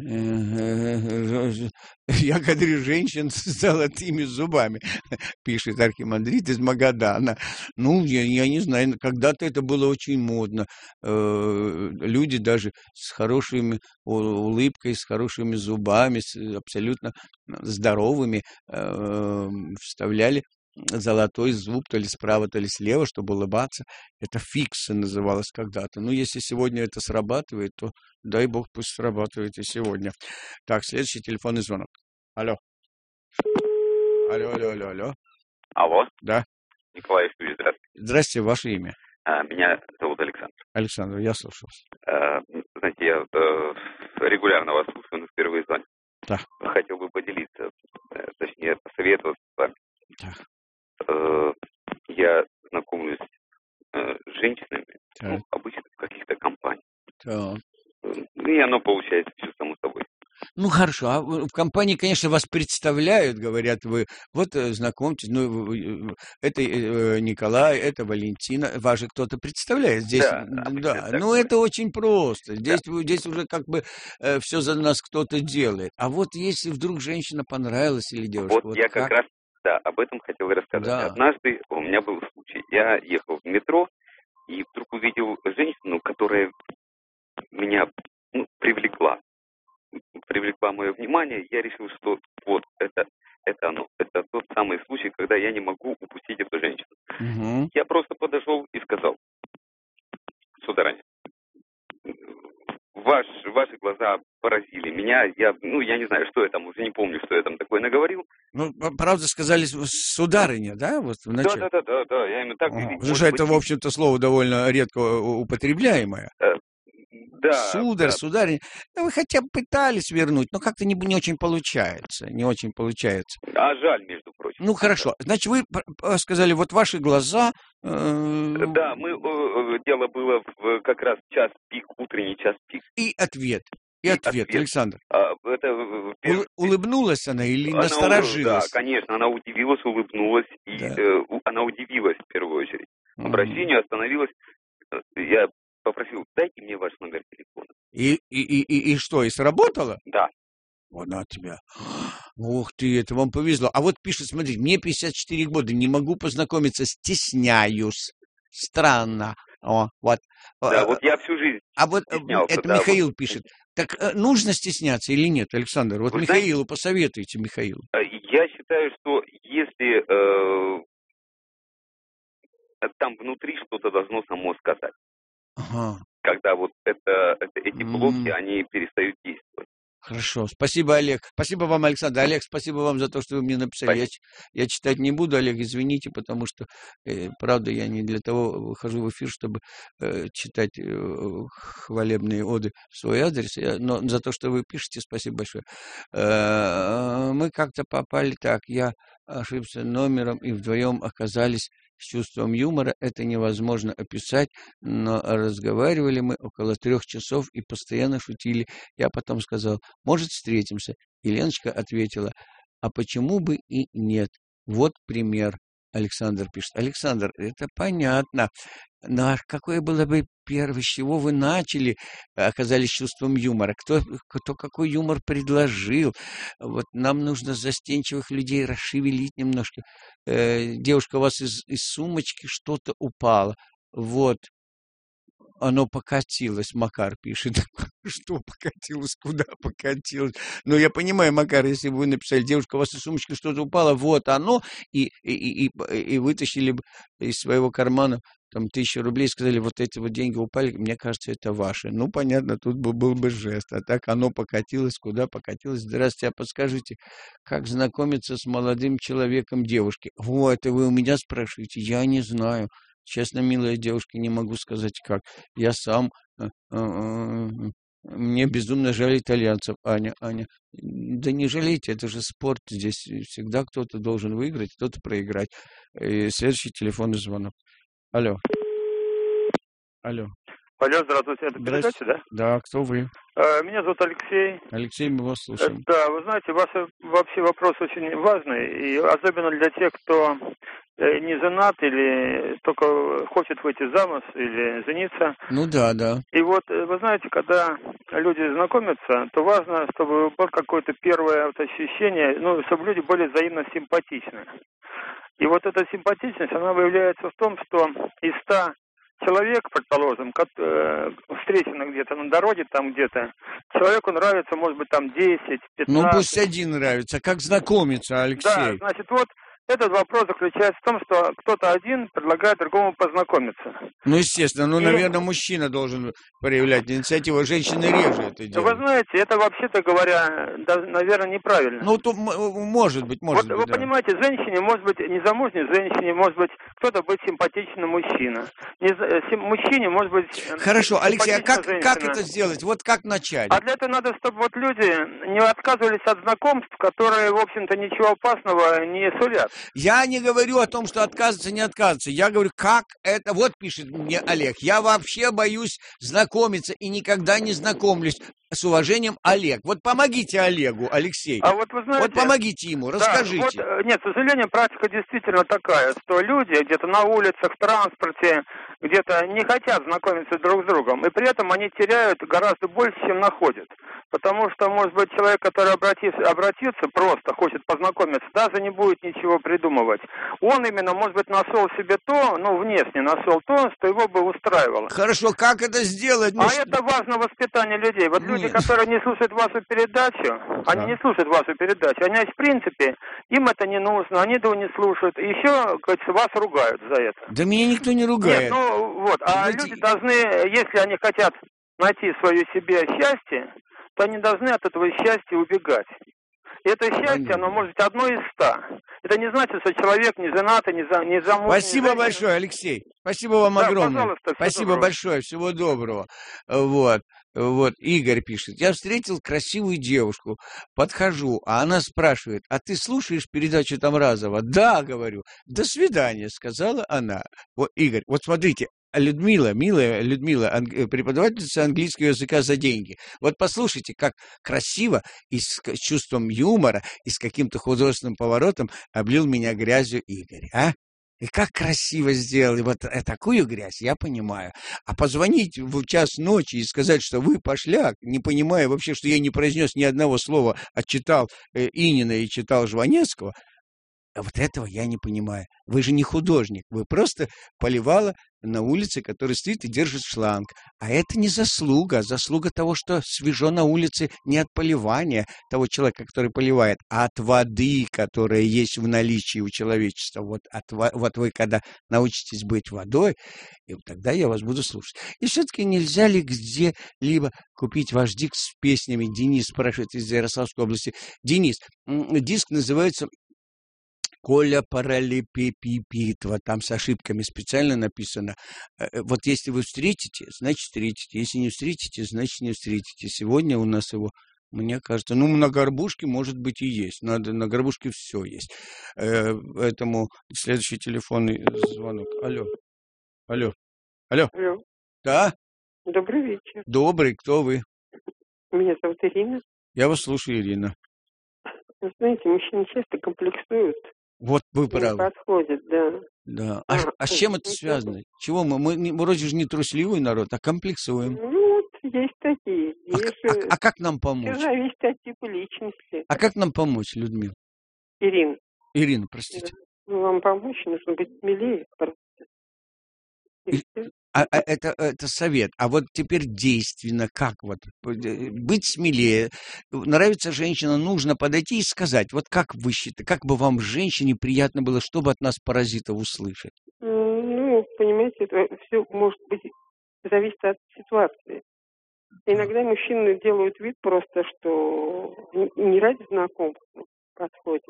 говорю, женщин с золотыми зубами, пишет архимандрит из Магадана. Ну, я, я не знаю, когда-то это было очень модно. Люди даже с хорошими улыбкой, с хорошими зубами, с абсолютно здоровыми вставляли золотой зуб, то ли справа, то ли слева, чтобы улыбаться. Это фикса называлось когда-то. Ну, если сегодня это срабатывает, то дай бог, пусть срабатывает и сегодня. Так, следующий телефонный звонок. Алло. Алло, алло, алло, алло. Алло. Да. Николай Юрьевич, здравствуйте. Здравствуйте, ваше имя. А, меня зовут Александр. Александр, я слушаю вас. А, знаете, я э, регулярно вас слушаю, но впервые звоню. Да. Хотел бы поделиться, э, точнее, посоветоваться с вами. Да. Э, я знакомлюсь э, с женщинами, да. ну, обычно в каких-то компаниях. Да. И оно получается все само собой. Ну, хорошо, а в в компании, конечно, вас представляют, говорят, вы, вот, э, знакомьтесь, ну, вы- вы, э, это э, Николай, это Валентина, вас же кто-то представляет здесь, Да, м, обычно да, это ну, такое. это очень просто, Да. здесь, вы- здесь уже как бы все за нас кто-то делает, а вот если вдруг женщина понравилась или девушка, Вот вот я как как, раз, да, об этом хотел и рассказать. да, Однажды у меня был случай. Я ехал в метро и вдруг увидел женщину, которая меня, ну, привлекла. Привлекла мое внимание. Я решил, что вот это, это оно. Это тот самый случай, когда я не могу упустить эту женщину. Мгм. Я просто подошел и сказал: сударыня, ваш, ваши глаза поразили меня. Я, ну, я не знаю, что я там, уже не помню, что я там такое наговорил. Ну, п- правда сказали с- сударыня, да, вот Да, вначале? да, да, да, да, я именно так. Ага. и, Потому может что это, быть, в общем-то, слово довольно редко у- употребляемое. э, да, Сударь, да. сударь, ну, вы хотя бы пытались вернуть, но как-то не, не очень получается, не очень получается. А жаль, между прочим. Ну, хорошо, значит, вы п- п- сказали, вот ваши глаза... э, Да, мы, э, э, дело было в как раз час пик, утренний час пик. И ответ, и, И ответ, ответ. Александр. А, это э, пер- Ул- улыбнулась она или она, насторожилась? Да, конечно, она удивилась, улыбнулась, и Да. э, у- она удивилась в первую очередь. Мгм. Обращению остановилась. э, Я попросил: дайте мне ваш номер телефона. И, и, и, и, и что, и сработало? Да. Вот на тебя. Ух ты, это вам повезло. А вот пишет, смотри, мне пятьдесят четыре года, не могу познакомиться, стесняюсь. Странно. О, вот. Да, А, вот я всю жизнь а вот э, стеснялся, это да, Михаил вот. пишет. Так э, нужно стесняться или нет, Александр? Вот Вы Михаилу посоветуйте, Михаилу. Э, Я считаю, что если э, там внутри что-то должно само сказать, Ага. когда вот это, это- эти блоки, М. они перестают действовать. Хорошо. Спасибо, Олег. Спасибо вам, Александр. Олег, спасибо вам за то, что вы мне написали. Я, ч- я читать не буду, Олег, извините, потому что, э, правда, я не для того выхожу в эфир, чтобы э, читать э, хвалебные оды в свой адрес. Я- но за то, что вы пишете, спасибо большое. Э, мы как-то попали так. Я ошибся номером, и вдвоем оказались с чувством юмора. Это невозможно описать, но разговаривали мы около трех часов и постоянно шутили. Я потом сказал: может, встретимся? И Леночка ответила: а почему бы и нет? Вот пример. Александр пишет. Александр, это понятно. Но какое было бы первое, с чего вы начали, оказались чувством юмора? Кто, кто какой юмор предложил? Вот нам нужно застенчивых людей расшевелить немножко. Э, девушка, у вас из, из сумочки что-то упало. Вот. Оно покатилось, Макар пишет. Что покатилось, куда покатилось? Ну, я понимаю, Макар, если бы вы написали: девушка, у вас из сумочки что-то упало, вот оно, и, и, и, и, и вытащили бы из своего кармана там тысячу рублей и сказали: вот эти вот деньги упали, мне кажется, это ваши. Ну, понятно, тут бы был бы жест. А так оно покатилось, куда покатилось? Здравствуйте, а подскажите, как знакомиться с молодым человеком девушки? Вот, это вы у меня спрашиваете? Я не знаю. Честно, милая девушка, не могу сказать как. Я сам... э, э, э, Мне безумно жаль итальянцев, Аня, Аня. Да не жалейте, это же спорт. Здесь всегда кто-то должен выиграть, кто-то проиграть. И следующий телефонный звонок. Алло. Алло. Алло, здравствуйте, это передача, да? Да, кто вы? Э, Меня зовут Алексей. Алексей, мы вас Э, слушаем. Да, вы знаете, ваш э, вообще вопрос очень важный, и особенно для тех, кто э, не женат или только хочет выйти замуж или жениться. Ну да, да. И вот, э, вы знаете, когда люди знакомятся, то важно, чтобы было какое-то первое вот ощущение, ну, чтобы люди были взаимно симпатичны. И вот эта симпатичность, она выявляется в том, что из ста человек, предположим, ко- э, встреченных где-то на дороге, там где-то, человеку нравится, может быть, там десять, пятнадцать. Ну пусть один нравится. Как знакомиться, Да, Алексей? значит, вот этот вопрос заключается в том, что кто-то один предлагает другому познакомиться. Ну, естественно, ну, И- наверное, мужчина должен проявлять инициативу, женщины реже это Вы делают. знаете, это вообще-то говоря, даже, наверное, неправильно. Ну, то, м- может быть, может вот быть, вы да. понимаете, женщине, может быть, незамужней женщине, может быть, кто-то быть симпатичный мужчина. Не, за- сим- мужчине, может быть, э, Хорошо, Алексей, а как, симпатична как женщина. это сделать? Вот как начать? А для этого надо, чтобы вот люди не отказывались от знакомств, которые, в общем-то, ничего опасного не сулят. Я не говорю о том, что отказываться, не отказываться. Я говорю, как это... Вот пишет мне Олег. Я вообще боюсь знакомиться и никогда не знакомлюсь. С уважением, Олег. Вот помогите Олегу, Алексей. А вот вы знаете... Вот помогите ему, Да, расскажите. вот, э, нет, к сожалению, практика действительно такая, что люди где-то на улицах, в транспорте, где-то не хотят знакомиться друг с другом, и при этом они теряют гораздо больше, чем находят. Потому что, может быть, человек, который обратится, обратится, просто хочет познакомиться, даже не будет ничего придумывать. Он именно, может быть, нашел себе то, ну, внешне нашел то, что его бы устраивало. Хорошо, как это сделать? Ну, А что... это важно воспитание людей. Вот люди, Нет. которые не слушают вашу передачу, они Да. не слушают вашу передачу. Они, в принципе, им это не нужно, они этого не слушают. И еще, как говорится, вас ругают за это. Да меня никто не ругает. Нет, ну вот, а Знаете, люди должны, если они хотят найти свое себе счастье, то они должны от этого счастья убегать. И это счастье, Понятно. оно может быть одно из ста. Это не значит, что человек не женатый, не, за, не замужний. Спасибо не большое, Алексей. Спасибо вам Да, огромное. пожалуйста, всего Спасибо доброго. большое, всего доброго. Вот, вот, Игорь пишет. Я встретил красивую девушку, подхожу, а она спрашивает, а ты слушаешь передачу Тамразова? Да, говорю. До свидания, сказала она. Вот, Игорь, вот смотрите. Людмила, милая Людмила, анг- преподавательница английского языка за деньги. Вот послушайте, как красиво и с к- чувством юмора, и с каким-то художественным поворотом облил меня грязью Игорь, а? И как красиво сделали вот э- такую грязь, я понимаю. А позвонить в час ночи и сказать, что вы пошляк, не понимая вообще, что я не произнес ни одного слова, а читал э, Инина и читал Жванецкого, а вот этого я не понимаю. Вы же не художник, вы просто поливала на улице, который стоит и держит шланг. А это не заслуга, а заслуга того, что свежо на улице не от поливания того человека, который поливает, а от воды, которая есть в наличии у человечества. Вот, от, во- вот вы, когда научитесь быть водой, и вот тогда я вас буду слушать. И все-таки нельзя ли где-либо купить ваш диск с песнями? Денис спрашивает из Ярославской области. Денис, м, диск называется Коля параллелепипед, вот там с ошибками специально написано. Э, э, Вот если вы встретите, значит встретите. Если не встретите, значит не встретите. Сегодня у нас его, мне кажется, ну, на горбушке, может быть, и есть. Надо, на горбушке все есть. Э, Поэтому следующий телефонный звонок. Алло. Алло. Алло. Алло, Да? добрый вечер. Добрый. Кто вы? Меня зовут Ирина. Я вас слушаю, Ирина. Вы знаете, мужчины часто комплексуют, Вот вы не правы. подходят, да. Да. А, А, а с чем это ну, связано? Чего мы? Мы, не- мы вроде же не трусливый народ, а комплексуем. Ну, вот есть такие. А, Есть к- а- же... а как нам Все помочь? зависит от типа личности. А как нам помочь, Людмила? Ирина, Ирина, простите. ну, вам помочь нужно быть смелее просто. И И- всё. А, а это, это совет. А вот теперь действенно как вот э, быть смелее? Нравится женщина, нужно подойти и сказать. Вот как вы считаете, как бы вам, женщине, приятно было, чтобы от нас, паразитов, услышать? М, Ну, понимаете, это все может быть зависит от ситуации. Иногда мужчины делают вид просто, что н- не ради знакомства подходят.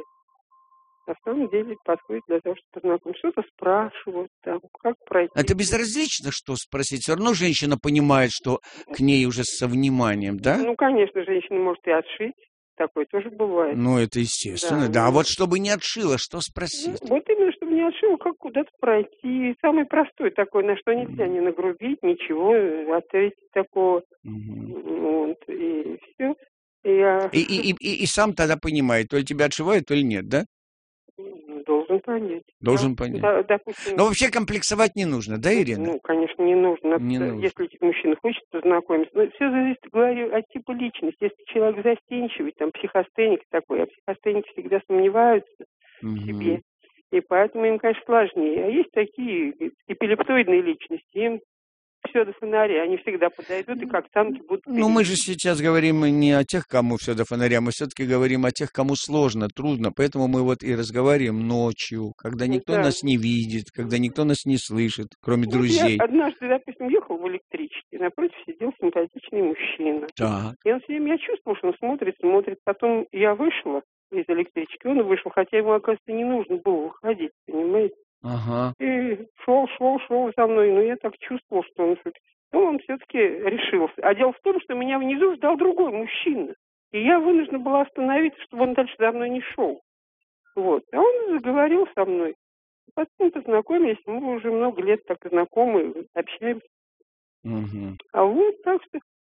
На самом деле подходит для того, чтобы познакомиться. Что-то спрашивают, там, как пройти. Это безразлично, что спросить. Все равно женщина понимает, что к ней уже со вниманием, да? Ну, конечно, женщина может и отшить. Такое тоже бывает. Ну, это естественно, Да, да. А ну. вот чтобы не отшила, что Ну, спросить? вот именно, чтобы не отшил, как куда-то пройти. Самый простой такой, на что нельзя не нагрубить, ничего, ответить такого. Мгм. Вот, и все. Я И, и, и, и- и сам тогда понимает, то ли тебя отшивают, то ли нет, да? должен понять. Должен Да, понять. да, допустим, Но вообще комплексовать не нужно, да, Ирина? ну, конечно, не нужно. Не Это, нужно. Если мужчина хочет познакомиться. Но все зависит, говорю, от типа личности. Если человек застенчивый, там, психостеник такой, а психостеники всегда сомневаются в Мгм. себе. И поэтому им, конечно, сложнее. А есть такие эпилептоидные личности, им все до фонаря. Они всегда подойдут и как танки будут... Ну, мы же сейчас говорим не о тех, кому все до фонаря, мы все-таки говорим о тех, кому сложно, трудно. Поэтому мы вот и разговариваем ночью, когда никто Да. нас не видит, когда никто нас не слышит, кроме Вот друзей. я однажды, допустим, ехал в электричке, напротив сидел симпатичный мужчина. Так. И он все время, я чувствовал, что он смотрит, смотрит. Потом я вышла из электрички, он вышел, хотя ему, оказывается, не нужно было выходить, понимаете? Ага. И шел, шел, шел за мной, но я так чувствовал, что он... Ну, он все-таки решился. А дело в том, что меня внизу ждал другой мужчина. И я вынуждена была остановиться, чтобы он дальше за мной не шел. Вот. А он заговорил со мной. Потом познакомились, мы уже много лет так знакомы, общаемся. Мгм. А вот так что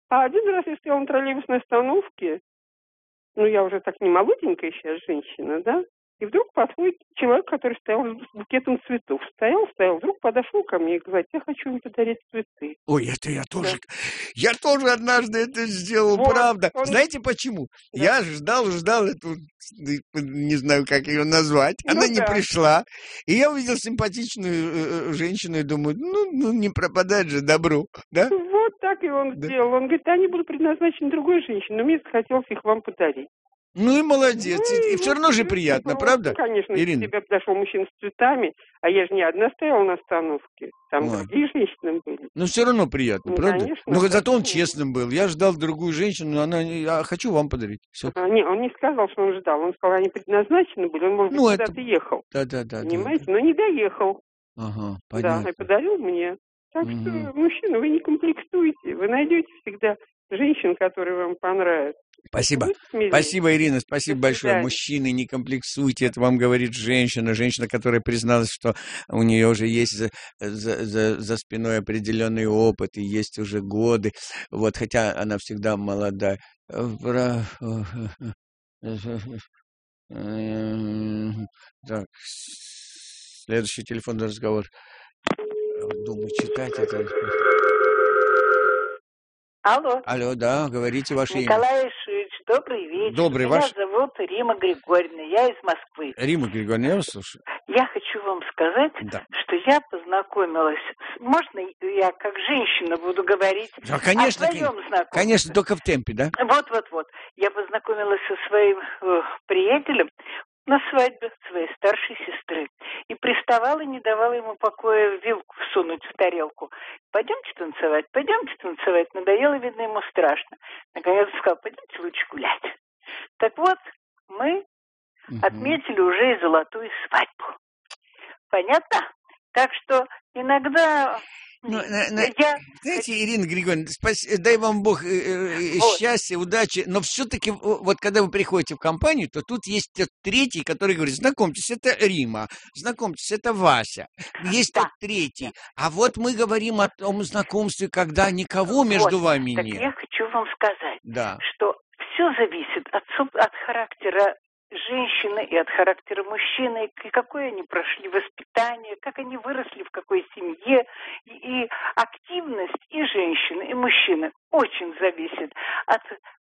А один раз я стояла на троллейбусной остановке, ну, я уже так не молоденькая сейчас женщина, да, и вдруг подходит человек, который стоял с букетом цветов. Стоял, стоял, вдруг подошел ко мне и говорит: я хочу им подарить цветы. Ой, это я тоже, Да. я тоже однажды это сделал, Вот, правда. он- Знаете почему? Да. Я ждал, ждал эту, не знаю, как ее назвать. Ну Она не да. пришла. И я увидел симпатичную э, э, женщину и думаю, ну, ну, не пропадать же добру, да? Вот так и он Да. сделал. Он говорит: они будут предназначены другой женщине, но мне захотелось их вам подарить. Ну и молодец. Ну, И, и и все вот равно же это приятно, просто, правда? Конечно, если Ирина? к тебе подошел мужчина с цветами, а я же не одна стояла на остановке, там Ой. другие женщины были. Ну, все равно приятно, Ну, правда? конечно, Но зато он конечно. честным был. Я ждал другую женщину, но она... не- Я хочу вам подарить. Все. А, не, он не сказал, что он ждал. Он сказал, они предназначены были. Он, может быть, Ну, это- куда-то ехал. Да-да-да. Понимаете? Но не доехал. Ага, Да, понятно. и подарил мне. Так Мгм. что, мужчина, вы не комплексуйте. Вы найдете всегда женщин, которые вам понравятся. Спасибо. Будьте смелее. Спасибо, Ирина, спасибо До большое. свидания. Мужчины, не комплексуйте, это вам говорит женщина, женщина, которая призналась, что у нее уже есть за, за, за, за спиной определенный опыт и есть уже годы, вот, хотя она всегда молодая. Бра- Так, следующий телефонный разговор. Думаю, читать это. Алло. Алло, да, говорите ваше имя. Николай Ишич, добрый вечер. Добрый, Меня ваш- зовут Рима Григорьевна, я из Москвы. Рима Григорьевна, я вас слушаю. Я хочу вам сказать, Да. что я познакомилась. с- Можно я как женщина буду говорить Да, конечно, о своем кон- знакомстве? конечно, только в темпе, да? Вот-вот-вот. Я познакомилась со своим э, приятелем на свадьбе своей старшей сестры. И приставала, не давала ему покоя вилку всунуть в тарелку. Пойдемте танцевать, пойдемте танцевать. Надоело, видно, ему страшно. Наконец он сказал: пойдемте лучше гулять. Так вот, мы Мгм. отметили уже и золотую свадьбу. Понятно? Так что иногда Ну, на- на- я... Знаете, Ирина Григорьевна, спас- дай вам Бог э, э, Вот. счастья, удачи, но все-таки вот когда вы приходите в компанию, то тут есть тот третий, который говорит: знакомьтесь, это Рима, знакомьтесь, это Вася. Есть Да. тот третий. А вот мы говорим о том знакомстве, когда никого между Вот. вами Так нет. я хочу вам сказать, Да. что все зависит от, суб- от характера женщины и от характера мужчины, и какое они прошли воспитание, как они выросли, в какой семье. И, и активность и женщины, и мужчины очень зависит от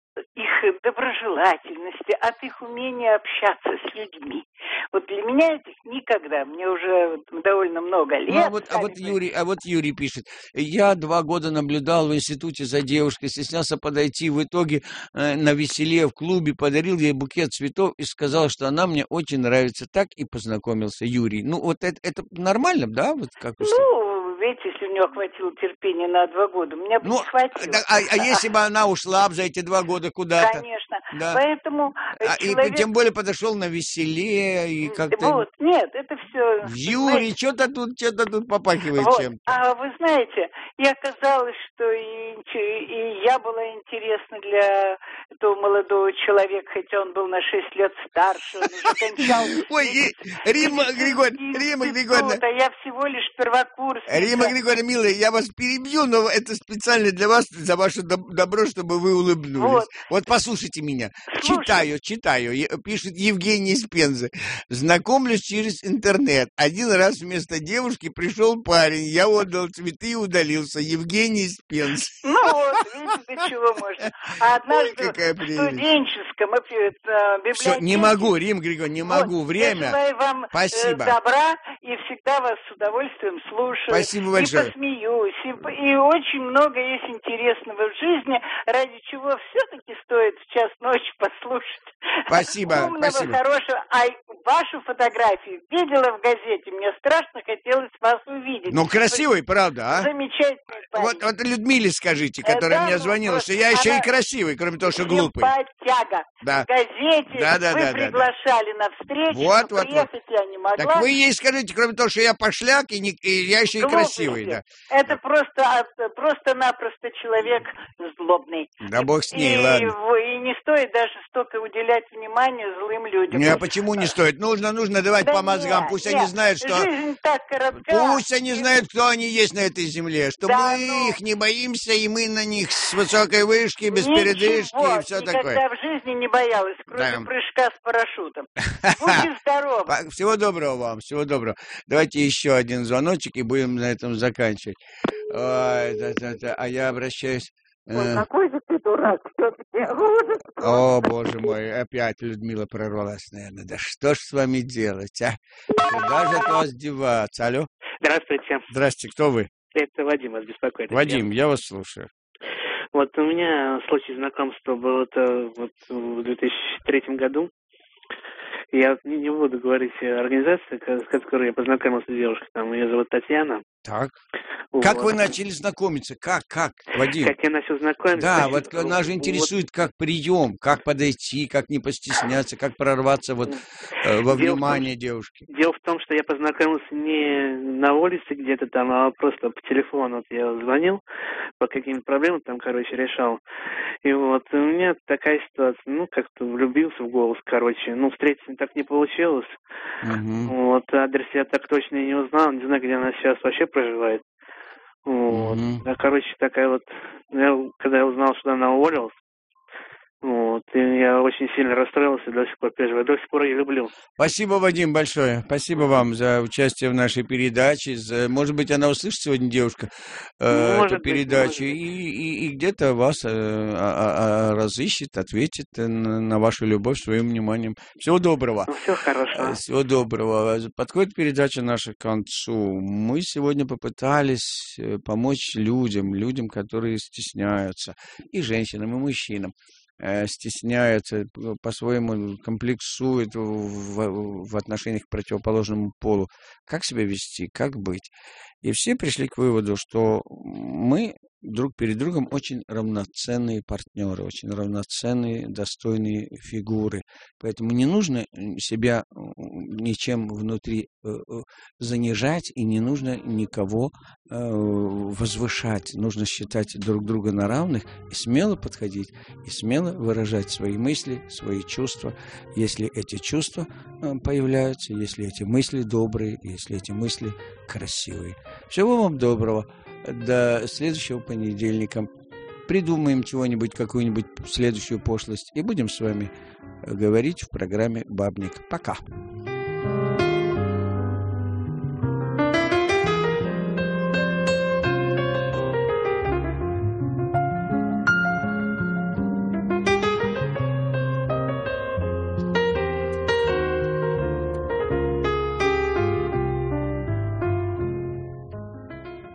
их доброжелательности, от их умения общаться с людьми. Вот для меня это никогда, мне уже довольно много лет. Ну, а вот, а сами вот Юрий, а вот Юрий пишет: я два года наблюдал в институте за девушкой, стеснялся подойти, в итоге э, на веселе в клубе подарил ей букет цветов и сказал, что она мне очень нравится. Так и познакомился Юрий. Ну, вот это, это нормально, да? Вот как вы считаете? Ну, видите, если у него хватило терпения на два года, у меня бы Ну, не хватило. да, а, а если бы она ушла б за эти два года куда-то? Конечно. Да. Поэтому э, А, человек... И тем более подошел на веселе и как-то... Вот, нет, это все... Юрий, что-то тут, что-то тут попахивает Вот. чем-то. А вы знаете, и оказалось, что и, и я была интересна для этого молодого человека, хотя он был на шесть лет старше, он уже кончал... Ой, и- Рима Григорьевна, Рима Григорьевна, А я всего лишь первокурсница. Рима Григорьевна, милая, я вас перебью, но это специально для вас, за ваше доб- добро, чтобы вы улыбнулись. Вот. Вот послушайте меня. Слушай. Читаю, читаю. Е- Пишет Евгений из Пензы. Знакомлюсь через интернет. Один раз вместо девушки пришел парень. Я отдал цветы и удалился. Евгений из Пензы. Ну вот, видите, до чего можно. А однажды какая в прелесть. студенческом э, библиотеке... Все, не могу, Рим Григорьевна, не могу. Вот, Время. Я желаю вам э, Спасибо. добра и всегда вас с удовольствием слушаю. Спасибо большое. И посмеюсь. И, по- и очень много есть интересного в жизни, ради чего все-таки стоит в час ночи послушать. Спасибо, Умного, спасибо. хорошего. А вашу фотографию видела в газете. Мне страшно хотелось вас увидеть. Ну, красивый, правда, а? Замечательный парень. Вот, вот Людмиле скажите, Э, которая да, мне ну, звонила, просто что я еще и она красивый, кроме того, что глупый. Симпатяга. Да. В газете Да, да, вы да, да, да. приглашали на встречу, Вот, но вот, приехать вот. я не могла. Так вы ей скажите, кроме того, что я пошляк, и, не, и я еще и Глупости. красивый, да. Это просто, от- просто-напросто человек злобный. Да бог с ней, и, ладно. в- и не стоит даже столько уделять внимания злым людям. Не, а почему не стоит? Нужно, нужно давать Да по мозгам. нет, Пусть нет, они знают, что... жизнь так коротка. Пусть они знают, кто они есть на этой земле. Что Да, мы ну... их не боимся, и мы на них с высокой вышки, без Ничего, передышки и все никогда такое. в жизни не боялась, кроме Да. прыжка с парашютом. Будьте здоровы. Всего доброго вам, всего доброго. Давайте еще один звоночек и будем на этом заканчивать. Ой, да, да, да. А я обращаюсь... Ой, какой же ты дурак, все-таки ужас. О, боже мой, опять Людмила прорвалась, наверное. Да что ж с вами делать, а? Куда же от вас деваться? Алло? Здравствуйте. Здрасте, кто вы? Это Вадим вас беспокоит. Вадим, я вас слушаю. Вот у меня случай знакомства был это вот в две тысячи третьем году. Я не, не буду говорить организацию, с которой я познакомился с девушкой. Там ее зовут Татьяна. Так. Вот. Как вы начали знакомиться? Как, как, Вадим? Как я начал знакомиться? Да, значит, вот нас же интересует, вот, как прием, как подойти, как не постесняться, как прорваться вот э, во дело внимание том, девушки. Дело в том, что я познакомился не на улице где-то там, а просто по телефону. Вот я звонил, по каким-то проблемам там, короче, решал. И вот у меня такая ситуация, ну, как-то влюбился в голос, короче. Ну, встретиться так не получилось. Угу. Вот, адрес я так точно и не узнал, не знаю, где она сейчас вообще проживает. Вот. Угу. А, короче, такая вот, я, когда я узнал, что она уволилась, вот, и я очень сильно расстроился, до сих пор переживаю, до сих пор ее люблю. Спасибо, Вадим, большое. Спасибо вам за участие в нашей передаче. За... Может быть, она услышит сегодня, девушка, э, может эту быть, передачу, и, и, и где-то вас э, а, а, разыщет, ответит на, на вашу любовь своим вниманием. Всего доброго. Ну, все хорошо. Всего доброго. Подходит передача наша к концу. Мы сегодня попытались помочь людям, людям, которые стесняются, и женщинам, и мужчинам. Стесняются, по-своему комплексуют в, в отношениях к противоположному полу. Как себя вести, как быть. И все пришли к выводу, что мы друг перед другом очень равноценные партнеры, очень равноценные, достойные фигуры. Поэтому не нужно себя ничем внутри занижать и не нужно никого возвышать. Нужно считать друг друга на равных и смело подходить, и смело выражать свои мысли, свои чувства. Если эти чувства появляются, если эти мысли добрые, если эти мысли красивые. Всего вам доброго. До следующего понедельника. Придумаем чего-нибудь, какую-нибудь следующую пошлость, и будем с вами говорить в программе «Бабник». Пока.